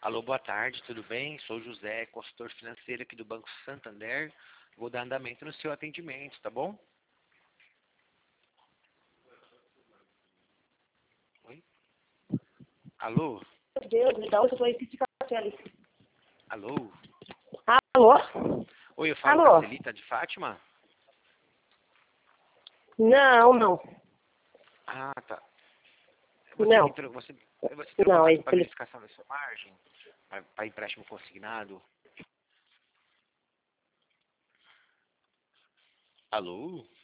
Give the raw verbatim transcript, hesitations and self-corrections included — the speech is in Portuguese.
Alô, boa tarde, tudo bem? Sou José, consultor financeiro aqui do Banco Santander. Vou dar andamento no seu atendimento, tá bom? Oi? Alô? Meu Deus, me dá o seu de café ali. Alô? Alô? Oi, eu falo Alô? com a Celita de Fátima? Não, não. Ah, tá. Você Não. entrou, você, você entrou em Não, é contato para ele. verificação da sua margem? Para empréstimo consignado? Alô?